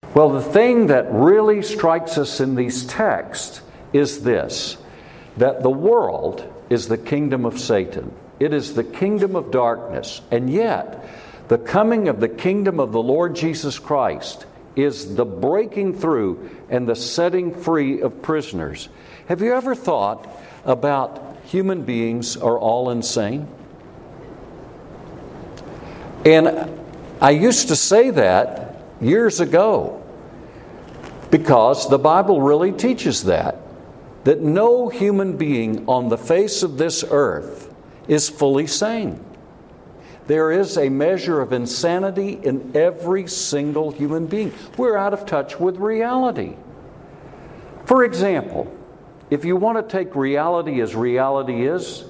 Well, the thing that really strikes us in these texts is this, that the world is the kingdom of Satan. It is the kingdom of darkness. And yet, the coming of the kingdom of the Lord Jesus Christ is the breaking through and the setting free of prisoners. Have you ever thought about human beings are all insane? And I used to say that years ago because the Bible really teaches that no human being on the face of this earth is fully sane. There is a measure of insanity in every single human being. We're out of touch with reality. For example, if you want to take reality as reality is,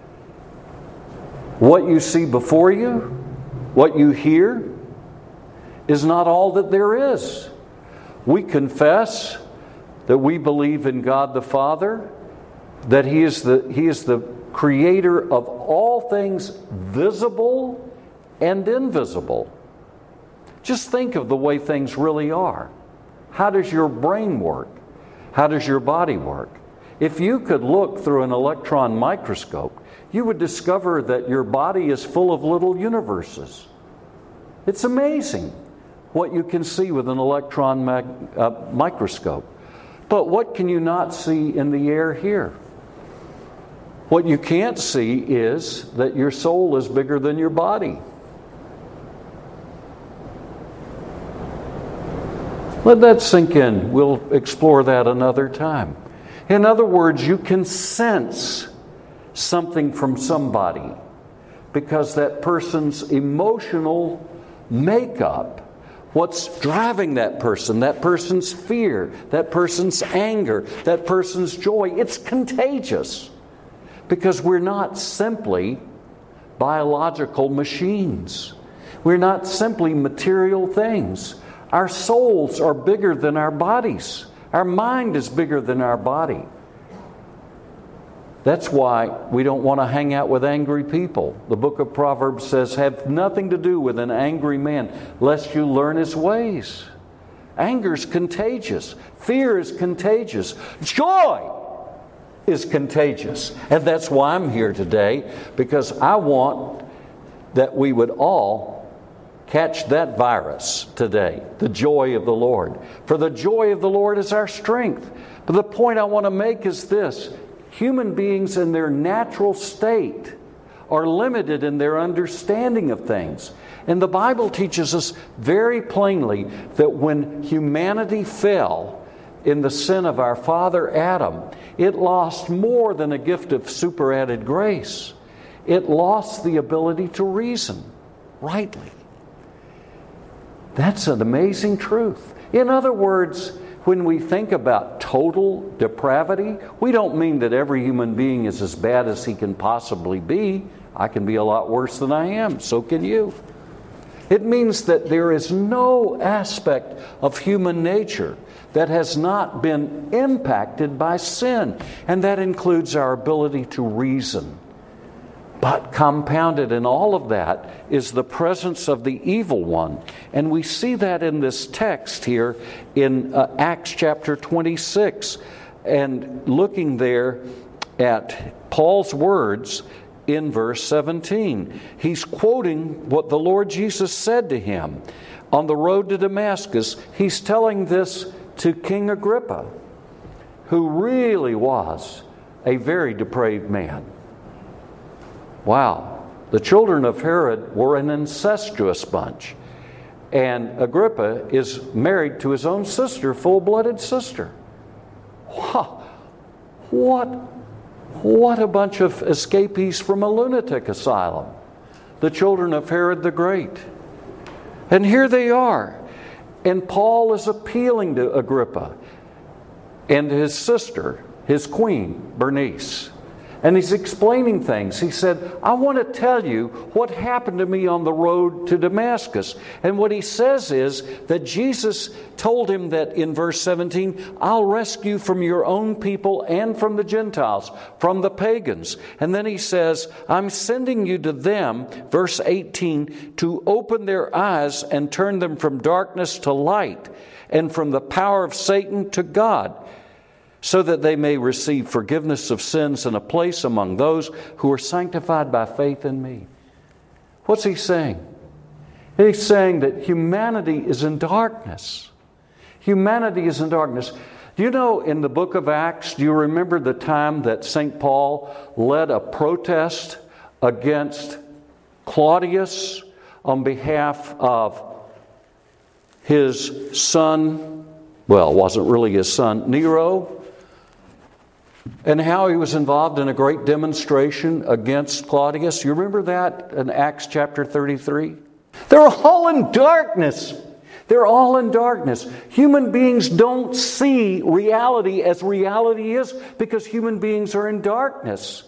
what you see before you, what you hear, is not all that there is. We confess that we believe in God the Father, that He is the Creator of all things visible and invisible. Just think of the way things really are. How does your brain work? How does your body work? If you could look through an electron microscope, you would discover that your body is full of little universes. It's amazing what you can see with an electron microscope. But what can you not see in the air here? What you can't see is that your soul is bigger than your body. Let that sink in. We'll explore that another time. In other words, you can sense something from somebody because that person's emotional makeup, what's driving that person's fear, that person's anger, that person's joy, it's contagious. Because we're not simply biological machines. We're not simply material things. Our souls are bigger than our bodies. Our mind is bigger than our body. That's why we don't want to hang out with angry people. The book of Proverbs says, have nothing to do with an angry man, lest you learn his ways. Anger is contagious. Fear is contagious. Joy is contagious. And that's why I'm here today, because I want that we would all catch that virus today, the joy of the Lord. For the joy of the Lord is our strength. But the point I want to make is this: human beings in their natural state are limited in their understanding of things. And the Bible teaches us very plainly that when humanity fell in the sin of our father Adam, it lost more than a gift of superadded grace. It lost the ability to reason rightly. That's an amazing truth. In other words, when we think about total depravity, we don't mean that every human being is as bad as he can possibly be. I can be a lot worse than I am. So can you. It means that there is no aspect of human nature that has not been impacted by sin. And that includes our ability to reason. But compounded in all of that is the presence of the evil one. And we see that in this text here in Acts chapter 26. And looking there at Paul's words in verse 17. He's quoting what the Lord Jesus said to him on the road to Damascus. He's telling this to King Agrippa, who really was a very depraved man. Wow. The children of Herod were an incestuous bunch. And Agrippa is married to his own sister, full-blooded sister. Wow. What a bunch of escapees from a lunatic asylum. The children of Herod the Great. And here they are. And Paul is appealing to Agrippa and his sister, his queen, Bernice. And he's explaining things. He said, I want to tell you what happened to me on the road to Damascus. And what he says is that Jesus told him that in verse 17, I'll rescue from your own people and from the Gentiles, from the pagans. And then he says, I'm sending you to them, verse 18, to open their eyes and turn them from darkness to light and from the power of Satan to God, so that they may receive forgiveness of sins and a place among those who are sanctified by faith in me. What's he saying? He's saying that humanity is in darkness. Humanity is in darkness. Do you know, in the book of Acts, do you remember the time that St. Paul led a protest against Claudius on behalf of his son, well, it wasn't really his son, Nero, and how he was involved in a great demonstration against Claudius? You remember that in Acts chapter 33? They're all in darkness. They're all in darkness. Human beings don't see reality as reality is because human beings are in darkness.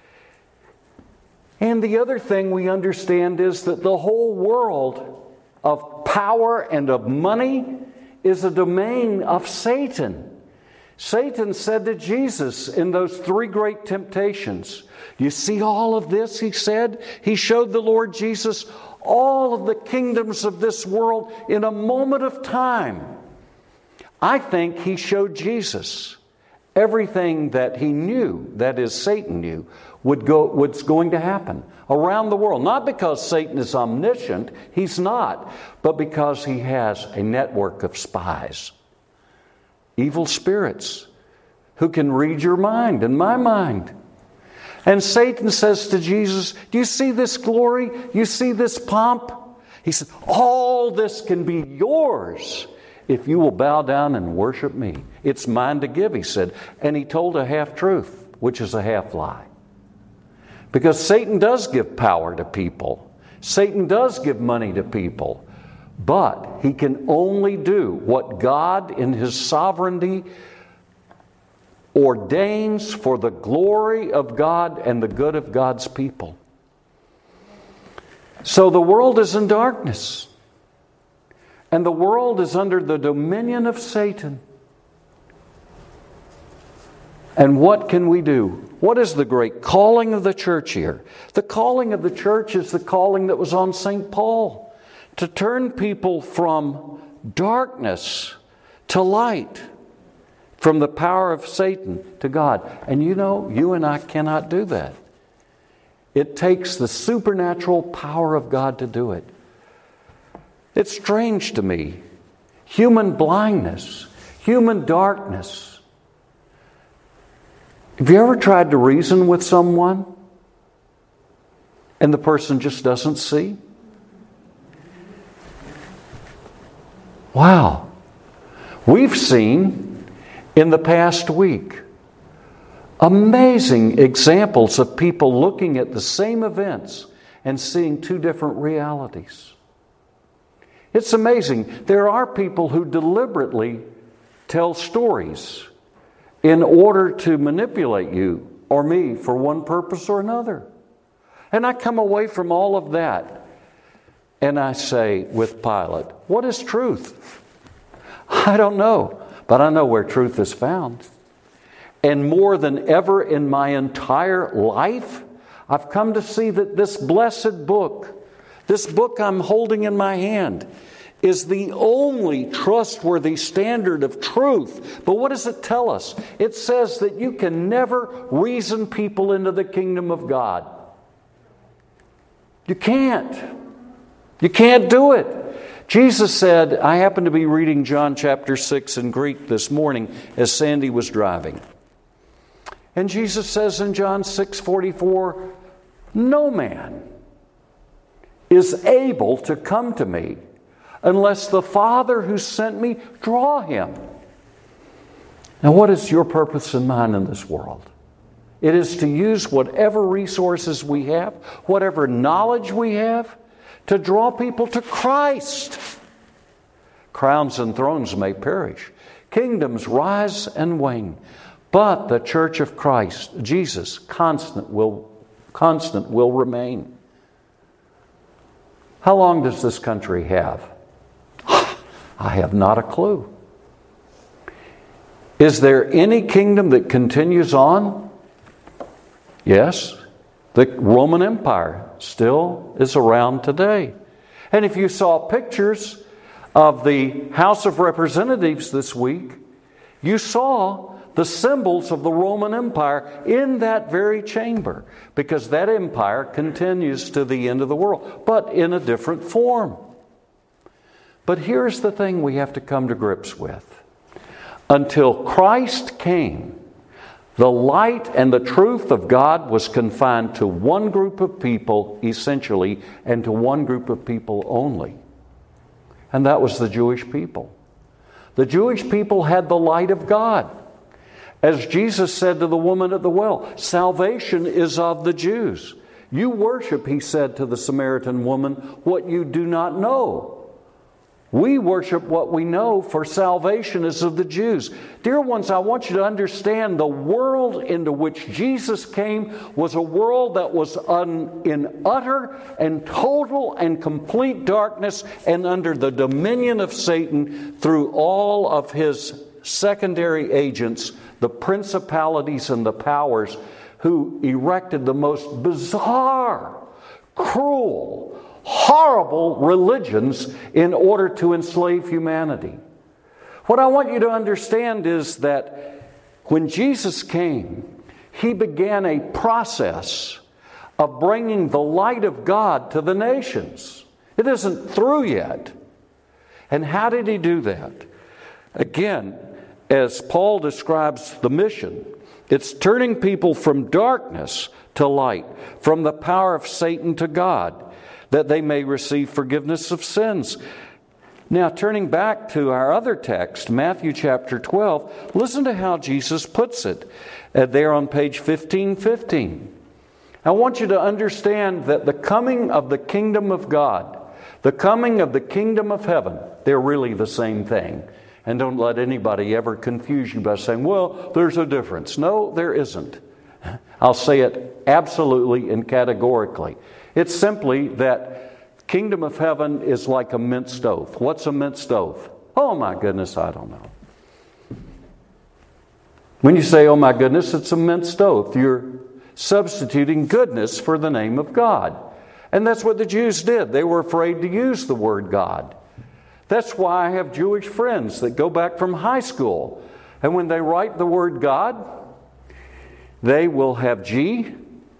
And the other thing we understand is that the whole world of power and of money is a domain of Satan. Satan said to Jesus in those 3 great temptations, you see all of this, he said? He showed the Lord Jesus all of the kingdoms of this world in a moment of time. I think he showed Jesus everything that he knew, that is, Satan knew, was going to happen around the world. Not because Satan is omniscient, he's not, but because he has a network of spies. Evil spirits who can read your mind and my mind. And Satan says to Jesus, do you see this glory? You see this pomp? He said, all this can be yours if you will bow down and worship me. It's mine to give, he said. And he told a half-truth, which is a half-lie. Because Satan does give power to people. Satan does give money to people. But he can only do what God in his sovereignty ordains for the glory of God and the good of God's people. So the world is in darkness. And the world is under the dominion of Satan. And what can we do? What is the great calling of the church here? The calling of the church is the calling that was on St. Paul. To turn people from darkness to light, from the power of Satan to God. And you know, you and I cannot do that. It takes the supernatural power of God to do it. It's strange to me. Human blindness, human darkness. Have you ever tried to reason with someone and the person just doesn't see? Wow. We've seen in the past week amazing examples of people looking at the same events and seeing 2 different realities. It's amazing. There are people who deliberately tell stories in order to manipulate you or me for one purpose or another. And I come away from all of that and I say with Pilate, what is truth? I don't know, but I know where truth is found. And more than ever in my entire life, I've come to see that this blessed book, this book I'm holding in my hand, is the only trustworthy standard of truth. But what does it tell us? It says that you can never reason people into the kingdom of God. You can't. You can't do it. Jesus said, I happened to be reading John chapter 6 in Greek this morning as Sandy was driving. And Jesus says in John 6:44, no man is able to come to me unless the Father who sent me draw him. Now, what is your purpose and mine in this world? It is to use whatever resources we have, whatever knowledge we have, to draw people to Christ. Crowns and thrones may perish. Kingdoms rise and wane. But the church of Christ, Jesus, constant will remain. How long does this country have? I have not a clue. Is there any kingdom that continues on? Yes. The Roman Empire still is around today. And if you saw pictures of the House of Representatives this week, you saw the symbols of the Roman Empire in that very chamber, because that empire continues to the end of the world, but in a different form. But here's the thing we have to come to grips with. Until Christ came, the light and the truth of God was confined to one group of people, essentially, and to one group of people only. And that was the Jewish people. The Jewish people had the light of God. As Jesus said to the woman at the well, salvation is of the Jews. You worship, he said to the Samaritan woman, what you do not know. We worship what we know, for salvation is of the Jews. Dear ones, I want you to understand the world into which Jesus came was a world that was in utter and total and complete darkness and under the dominion of Satan through all of his secondary agents, the principalities and the powers, who erected the most bizarre, cruel, horrible religions in order to enslave humanity. What I want you to understand is that when Jesus came, he began a process of bringing the light of God to the nations. It isn't through yet. And how did he do that? Again, as Paul describes the mission, it's turning people from darkness to light, from the power of Satan to God, that they may receive forgiveness of sins. Now, turning back to our other text, Matthew chapter 12, listen to how Jesus puts it there on page 1515. I want you to understand that the coming of the kingdom of God, the coming of the kingdom of heaven, they're really the same thing. And don't let anybody ever confuse you by saying, well, there's a difference. No, there isn't. I'll say it absolutely and categorically. It's simply that kingdom of heaven is like a mint stove. What's a mint stove? Oh my goodness, I don't know. When you say, oh my goodness, it's a mint stove, you're substituting goodness for the name of God. And that's what the Jews did. They were afraid to use the word God. That's why I have Jewish friends that go back from high school. And when they write the word God, they will have G-D.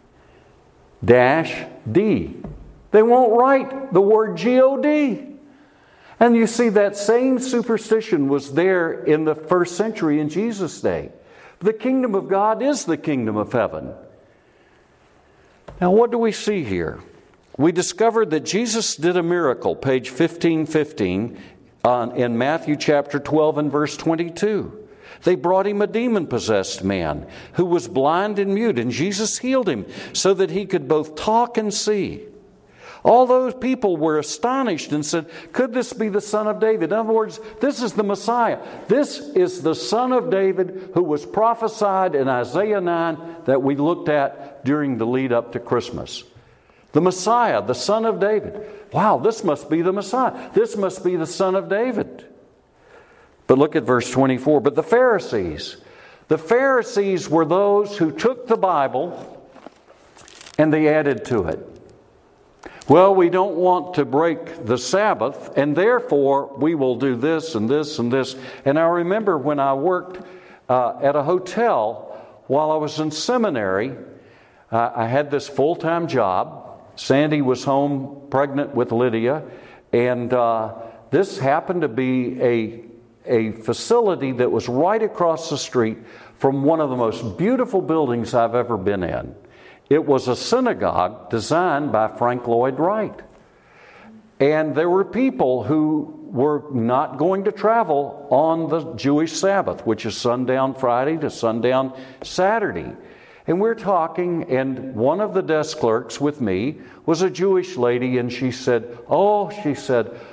They won't write the word G-O-D. And you see that same superstition was there in the first century in Jesus' day. The kingdom of God is the kingdom of heaven. Now what do we see here? We discovered that Jesus did a miracle, page 1515, in Matthew chapter 12 and verse 22. They brought him a demon-possessed man who was blind and mute, and Jesus healed him so that he could both talk and see. All those people were astonished and said, could this be the Son of David? In other words, this is the Messiah. This is the Son of David who was prophesied in Isaiah 9 that we looked at during the lead up to Christmas. The Messiah, the Son of David. Wow, this must be the Messiah. This must be the Son of David. But look at verse 24. But the Pharisees were those who took the Bible and they added to it. Well, we don't want to break the Sabbath, and therefore we will do this and this and this. And I remember when I worked at a hotel while I was in seminary, I had this full-time job. Sandy was home pregnant with Lydia, and this happened to be a facility that was right across the street from one of the most beautiful buildings I've ever been in. It was a synagogue designed by Frank Lloyd Wright. And there were people who were not going to travel on the Jewish Sabbath, which is sundown Friday to sundown Saturday. And we're talking, and one of the desk clerks with me was a Jewish lady, and she said,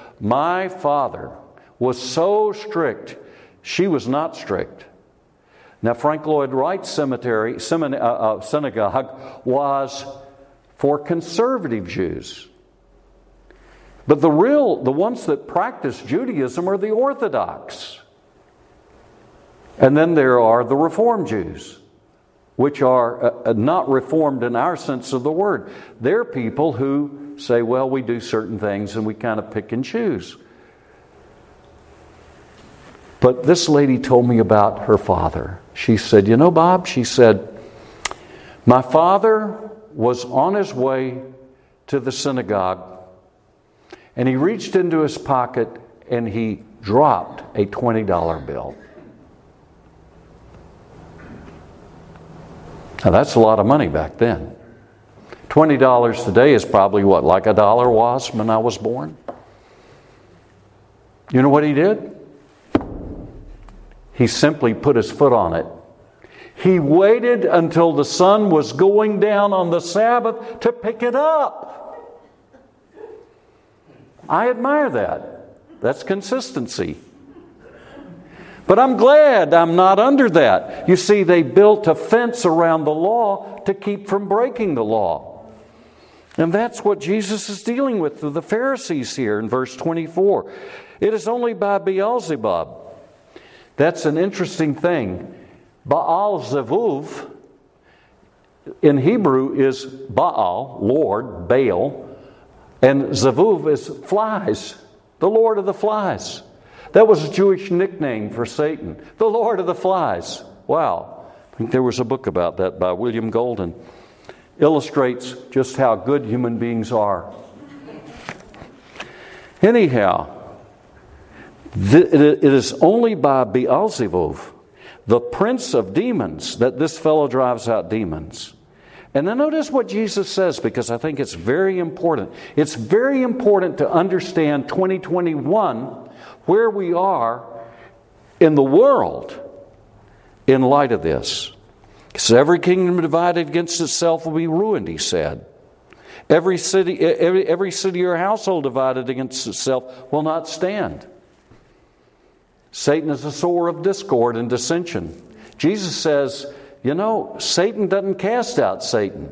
my father was so strict. She was not strict. Now, Frank Lloyd Wright's synagogue was for conservative Jews. But the ones that practice Judaism are the Orthodox. And then there are the Reformed Jews, which are not Reformed in our sense of the word. They're people who say, well, we do certain things and we kind of pick and choose. But this lady told me about her father. She said, you know, Bob, she said, my father was on his way to the synagogue and he reached into his pocket and he dropped a $20 bill. Now, that's a lot of money back then. $20 today is probably what, like $1 was when I was born? You know what he did? He simply put his foot on it. He waited until the sun was going down on the Sabbath to pick it up. I admire that. That's consistency. But I'm glad I'm not under that. You see, they built a fence around the law to keep from breaking the law. And that's what Jesus is dealing with the Pharisees here in verse 24. It is only by Beelzebub. That's an interesting thing. Baal Zevuv in Hebrew is Baal, Lord, Baal, and Zevuv is flies, the Lord of the flies. That was a Jewish nickname for Satan, the Lord of the flies. Wow. I think there was a book about that by William Golden. Illustrates just how good human beings are. Anyhow, it is only by Beelzebub, the prince of demons, that this fellow drives out demons. And then notice what Jesus says, because I think it's very important. It's very important to understand 2021, where we are in the world in light of this. Because every kingdom divided against itself will be ruined, he said. Every city or household divided against itself will not stand. Satan is a sower of discord and dissension. Jesus says, you know, Satan doesn't cast out Satan.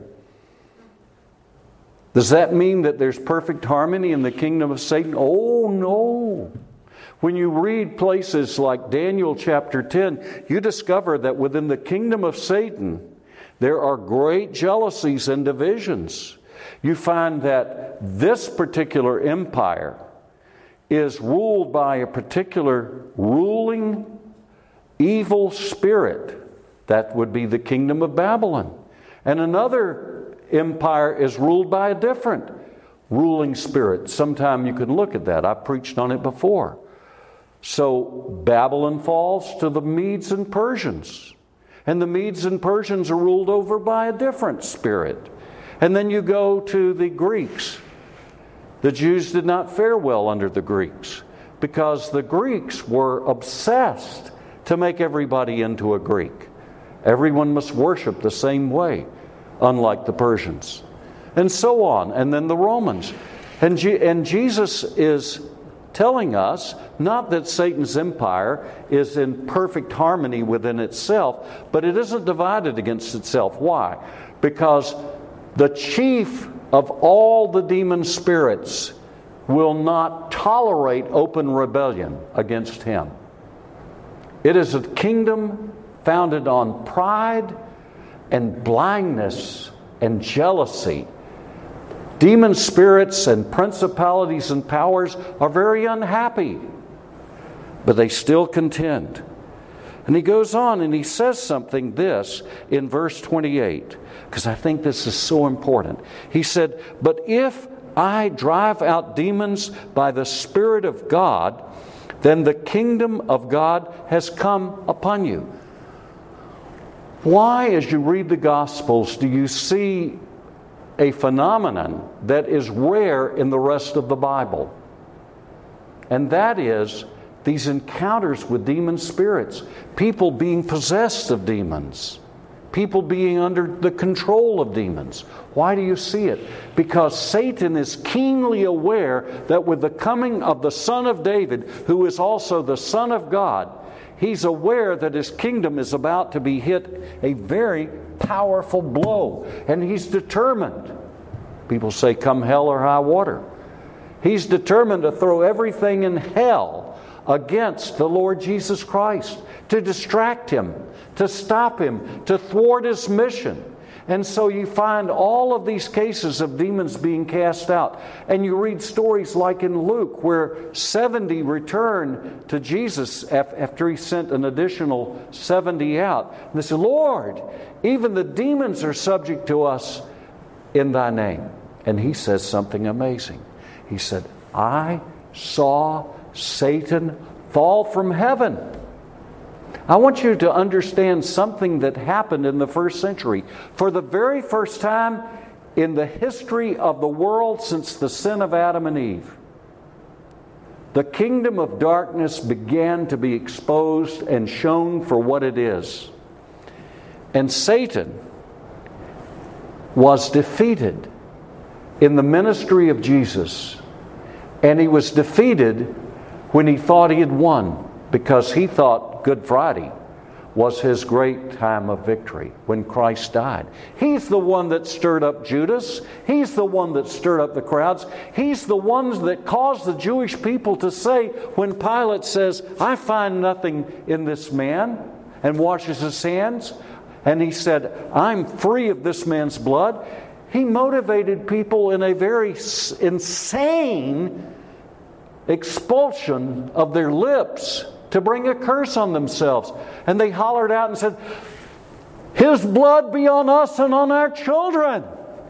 Does that mean that there's perfect harmony in the kingdom of Satan? Oh, no. When you read places like Daniel chapter 10, you discover that within the kingdom of Satan, there are great jealousies and divisions. You find that this particular empire is ruled by a particular ruling evil spirit. That would be the kingdom of Babylon. And another empire is ruled by a different ruling spirit. Sometime you can look at that. I've preached on it before. So Babylon falls to the Medes and Persians. And the Medes and Persians are ruled over by a different spirit. And then you go to the Greeks. The Jews did not fare well under the Greeks because the Greeks were obsessed to make everybody into a Greek. Everyone must worship the same way, unlike the Persians. And so on. And then the Romans. And Jesus is telling us not that Satan's empire is in perfect harmony within itself, but it isn't divided against itself. Why? Because the chief of all the demon spirits will not tolerate open rebellion against him. It is a kingdom founded on pride and blindness and jealousy. Demon spirits and principalities and powers are very unhappy, but they still contend. And he goes on and he says something this in verse 28, because I think this is so important. He said, "But if I drive out demons by the Spirit of God, then the kingdom of God has come upon you." Why, as you read the Gospels, do you see a phenomenon that is rare in the rest of the Bible? And that is these encounters with demon spirits, people being possessed of demons, people being under the control of demons. Why do you see it? Because Satan is keenly aware that with the coming of the Son of David, who is also the Son of God, he's aware that his kingdom is about to be hit a very powerful blow. And he's determined. People say, come hell or high water. He's determined to throw everything in hell against the Lord Jesus Christ, to distract him, to stop him, to thwart his mission. And so you find all of these cases of demons being cast out. And you read stories like in Luke where 70 return to Jesus after he sent an additional 70 out. And they say, Lord, even the demons are subject to us in thy name. And he says something amazing. He said, I saw Satan fall from heaven. I want you to understand something that happened in the first century. For the very first time in the history of the world since the sin of Adam and Eve, the kingdom of darkness began to be exposed and shown for what it is. And Satan was defeated in the ministry of Jesus. And he was defeated when he thought he had won, because he thought Good Friday was his great time of victory when Christ died. He's the one that stirred up Judas. He's the one that stirred up the crowds. He's the one that caused the Jewish people to say, when Pilate says, I find nothing in this man, and washes his hands, and he said, I'm free of this man's blood. He motivated people in a very insane expulsion of their lips to bring a curse on themselves. And they hollered out and said, His blood be on us and on our children.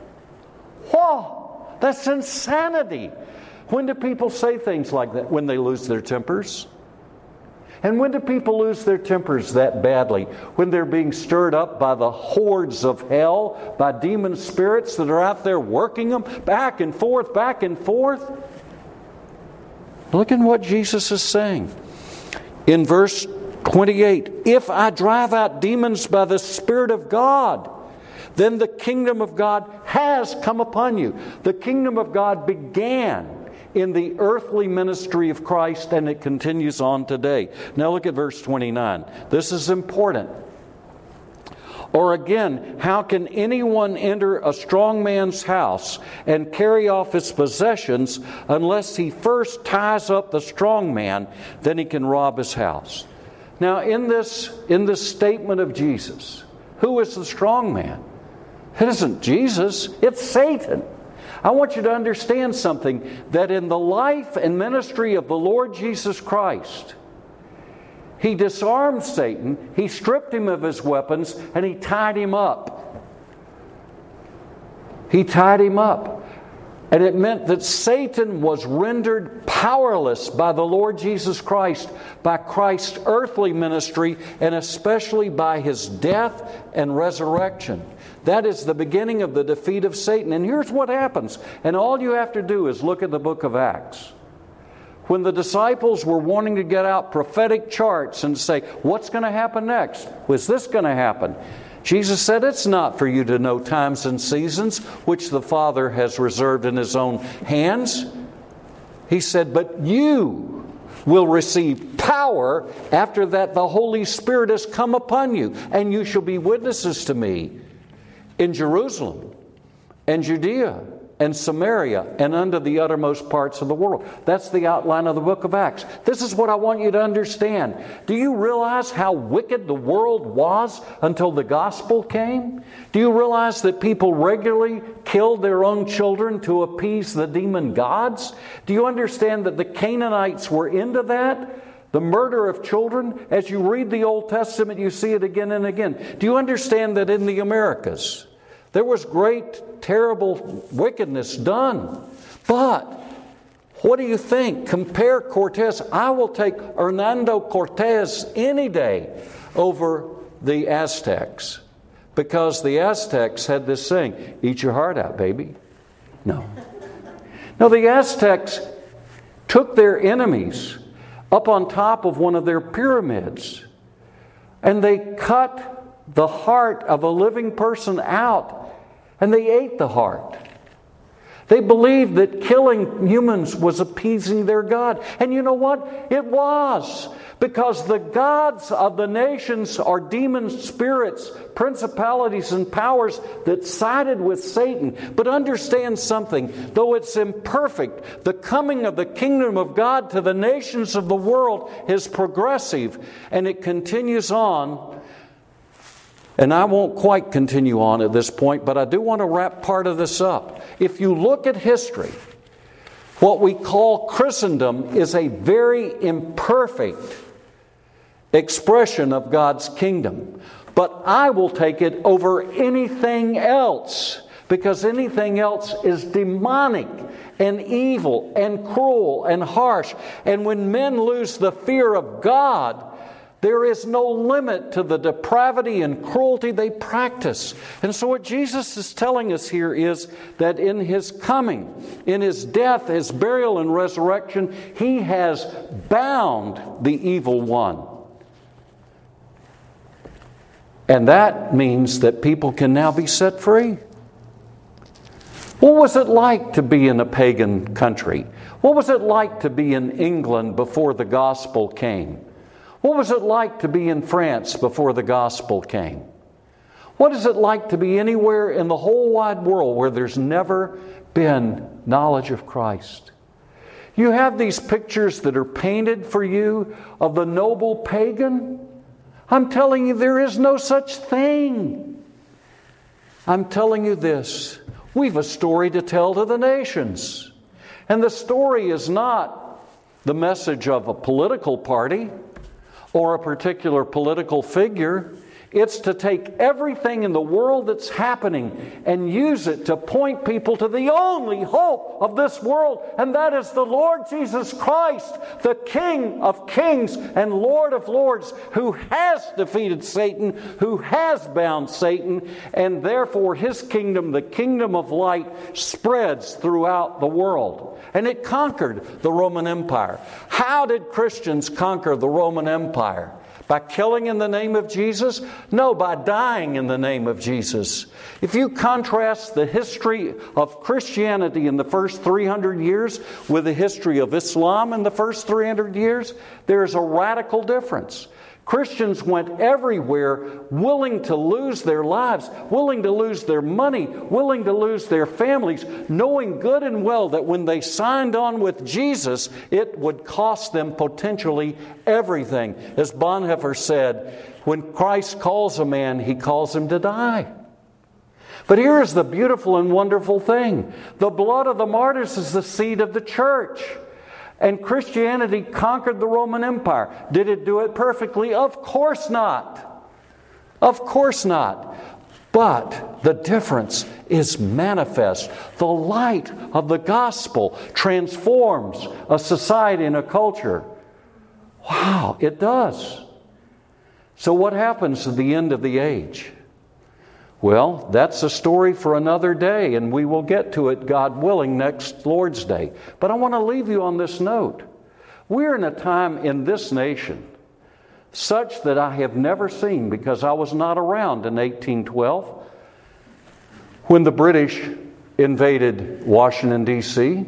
Whoa, that's insanity. When do people say things like that? When they lose their tempers. And when do people lose their tempers that badly? When they're being stirred up by the hordes of hell, by demon spirits that are out there working them back and forth, back and forth. Look at what Jesus is saying. In verse 28, if I drive out demons by the Spirit of God, then the kingdom of God has come upon you. The kingdom of God began in the earthly ministry of Christ, and it continues on today. Now look at verse 29. This is important. Or again, how can anyone enter a strong man's house and carry off his possessions unless he first ties up the strong man? Then he can rob his house. Now in this statement of Jesus, who is the strong man? It isn't Jesus, it's Satan. I want you to understand something, that in the life and ministry of the Lord Jesus Christ, He disarmed Satan, He stripped him of his weapons, and He tied him up. He tied him up. And it meant that Satan was rendered powerless by the Lord Jesus Christ, by Christ's earthly ministry, and especially by His death and resurrection. That is the beginning of the defeat of Satan. And here's what happens. And all you have to do is look at the book of Acts. When the disciples were wanting to get out prophetic charts and say, what's going to happen next? Was this going to happen? Jesus said, it's not for you to know times and seasons, which the Father has reserved in His own hands. He said, but you will receive power after that the Holy Spirit has come upon you, and you shall be witnesses to me in Jerusalem and Judea and Samaria and unto the uttermost parts of the world. That's the outline of the book of Acts. This is what I want you to understand. Do you realize how wicked the world was until the gospel came? Do you realize that people regularly killed their own children to appease the demon gods? Do you understand that the Canaanites were into that? The murder of children? As you read the Old Testament, you see it again and again. Do you understand that in the Americas, there was great, terrible wickedness done? But what do you think? Compare Cortez. I will take Hernando Cortez any day over the Aztecs, because the Aztecs had this saying, eat your heart out, baby. No, the Aztecs took their enemies up on top of one of their pyramids, and they cut the heart of a living person out, and they ate the heart. They believed that killing humans was appeasing their God. And you know what? It was. Because the gods of the nations are demon spirits, principalities and powers that sided with Satan. But understand something. Though it's imperfect, the coming of the kingdom of God to the nations of the world is progressive. And it continues on. And I won't quite continue on at this point, but I do want to wrap part of this up. If you look at history, what we call Christendom is a very imperfect expression of God's kingdom. But I will take it over anything else, because anything else is demonic and evil and cruel and harsh. And when men lose the fear of God, there is no limit to the depravity and cruelty they practice. And so what Jesus is telling us here is that in His coming, in His death, His burial and resurrection, He has bound the evil one. And that means that people can now be set free. What was it like to be in a pagan country? What was it like to be in England before the gospel came? What was it like to be in France before the gospel came? What is it like to be anywhere in the whole wide world where there's never been knowledge of Christ? You have these pictures that are painted for you of the noble pagan. I'm telling you, there is no such thing. I'm telling you this. We've a story to tell to the nations. And the story is not the message of a political party or a particular political figure. It's to take everything in the world that's happening and use it to point people to the only hope of this world, and that is the Lord Jesus Christ, the King of kings and Lord of lords, who has defeated Satan, who has bound Satan, and therefore His kingdom, the kingdom of light, spreads throughout the world. And it conquered the Roman Empire. How did Christians conquer the Roman Empire? By killing in the name of Jesus? No, by dying in the name of Jesus. If you contrast the history of Christianity in the first 300 years with the history of Islam in the first 300 years, there's a radical difference. Christians went everywhere willing to lose their lives, willing to lose their money, willing to lose their families, knowing good and well that when they signed on with Jesus, it would cost them potentially everything. As Bonhoeffer said, when Christ calls a man, He calls him to die. But here is the beautiful and wonderful thing. The blood of the martyrs is the seed of the church. And Christianity conquered the Roman Empire. Did it do it perfectly? Of course not. Of course not. But the difference is manifest. The light of the gospel transforms a society and a culture. Wow, it does. So what happens at the end of the age? Well, that's a story for another day, and we will get to it, God willing, next Lord's Day. But I want to leave you on this note. We're in a time in this nation such that I have never seen, because I was not around in 1812 when the British invaded Washington, D.C.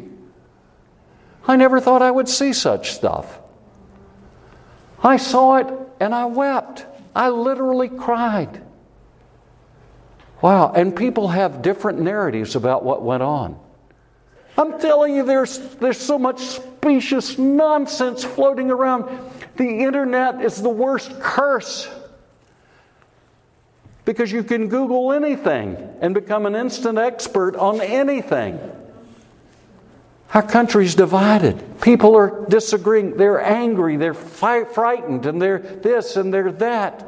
I never thought I would see such stuff. I saw it and I wept. I literally cried. Wow, and people have different narratives about what went on. I'm telling you, there's so much specious nonsense floating around. The internet is the worst curse, because you can Google anything and become an instant expert on anything. Our country's divided. People are disagreeing. They're angry. They're frightened. And they're this and they're that.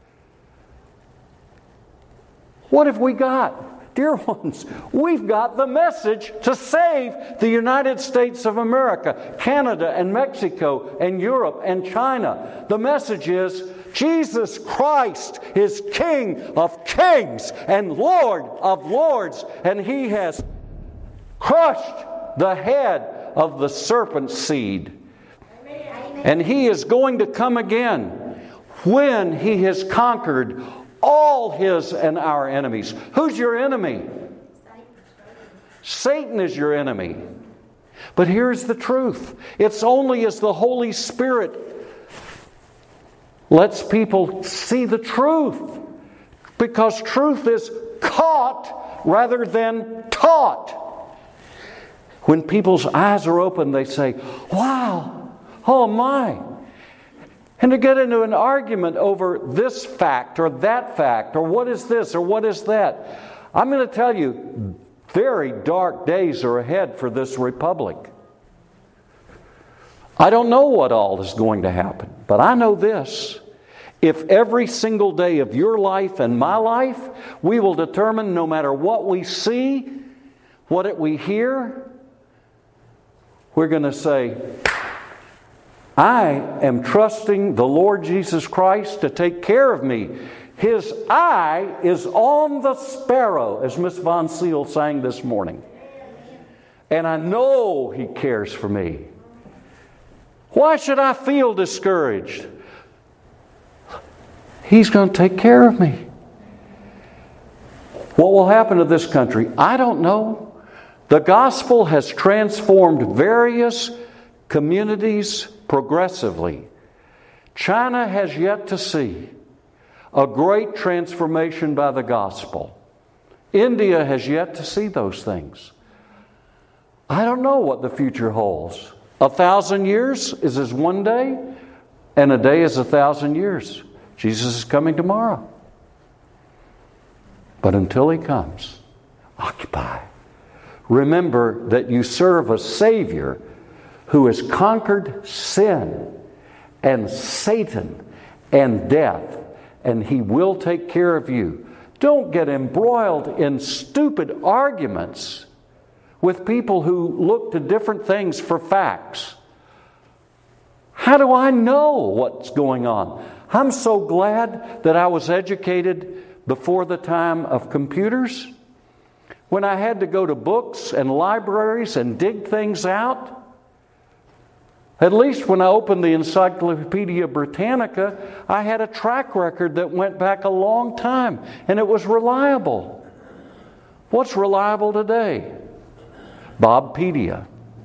What have we got? Dear ones, we've got the message to save the United States of America, Canada and Mexico and Europe and China. The message is Jesus Christ is King of kings and Lord of lords, and He has crushed the head of the serpent seed. And He is going to come again when He has conquered all His and our enemies. Who's your enemy? Satan is your enemy. But here's the truth. It's only as the Holy Spirit lets people see the truth. Because truth is caught rather than taught. When people's eyes are open, they say, wow, oh my. And to get into an argument over this fact or that fact or what is this or what is that. I'm going to tell you, very dark days are ahead for this republic. I don't know what all is going to happen, but I know this. If every single day of your life and my life, we will determine no matter what we see, what we hear, we're going to say, I am trusting the Lord Jesus Christ to take care of me. His eye is on the sparrow, as Miss Von Seal sang this morning. And I know He cares for me. Why should I feel discouraged? He's going to take care of me. What will happen to this country? I don't know. The gospel has transformed various communities progressively. China has yet to see a great transformation by the gospel. India has yet to see those things. I don't know what the future holds. 1,000 years is as one day, and a day is 1,000 years. Jesus is coming tomorrow. But until He comes, occupy. Remember that you serve a Savior who has conquered sin and Satan and death, and He will take care of you. Don't get embroiled in stupid arguments with people who look to different things for facts. How do I know what's going on? I'm so glad that I was educated before the time of computers. When I had to go to books and libraries and dig things out, at least when I opened the Encyclopedia Britannica, I had a track record that went back a long time, and it was reliable. What's reliable today? Bobpedia.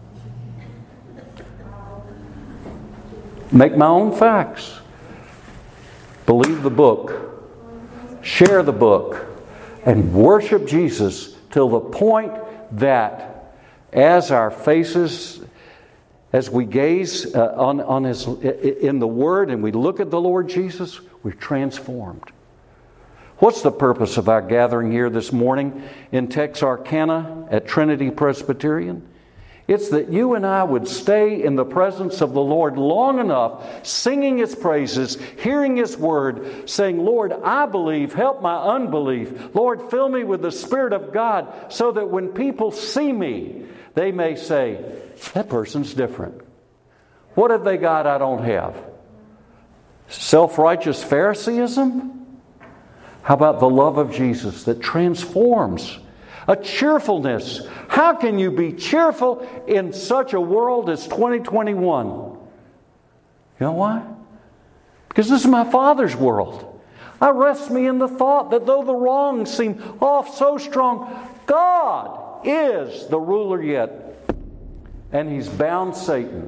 Make my own facts. Believe the book. Share the book. And worship Jesus till the point that as our faces, as we gaze on His in the Word and we look at the Lord Jesus, we're transformed. What's the purpose of our gathering here this morning in Texarkana at Trinity Presbyterian? It's that you and I would stay in the presence of the Lord long enough, singing His praises, hearing His Word, saying, Lord, I believe, help my unbelief. Lord, fill me with the Spirit of God so that when people see me, they may say, that person's different. What have they got I don't have? Self-righteous Phariseeism? How about the love of Jesus that transforms? A cheerfulness. How can you be cheerful in such a world as 2021? You know why? Because this is my Father's world. I rest me in the thought that though the wrongs seem off so strong, God is the ruler yet. And He's bound Satan.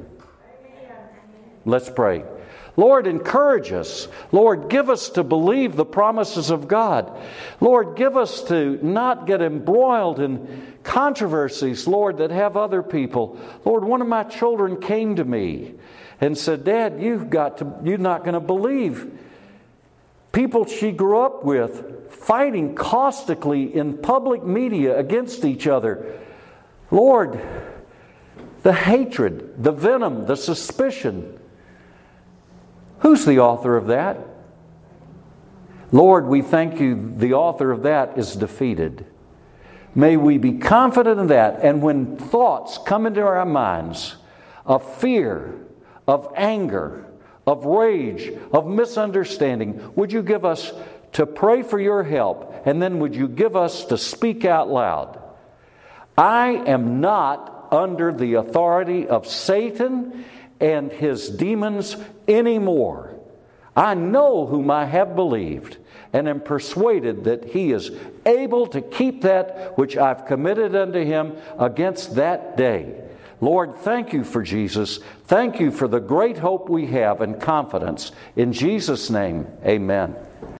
Let's pray. Lord, encourage us. Lord, give us to believe the promises of God. Lord, give us to not get embroiled in controversies, Lord, that have other people. Lord, one of my children came to me and said, Dad, you're not going to believe people she grew up with fighting caustically in public media against each other. Lord, the hatred, the venom, the suspicion. Who's the author of that? Lord, we thank You the author of that is defeated. May we be confident in that. And when thoughts come into our minds of fear, of anger, of rage, of misunderstanding, would You give us to pray for Your help? And then would You give us to speak out loud? I am not under the authority of Satan and his demons anymore. I know whom I have believed, and am persuaded that He is able to keep that which I've committed unto Him against that day. Lord, thank You for Jesus. Thank You for the great hope we have and confidence. In Jesus' name, amen.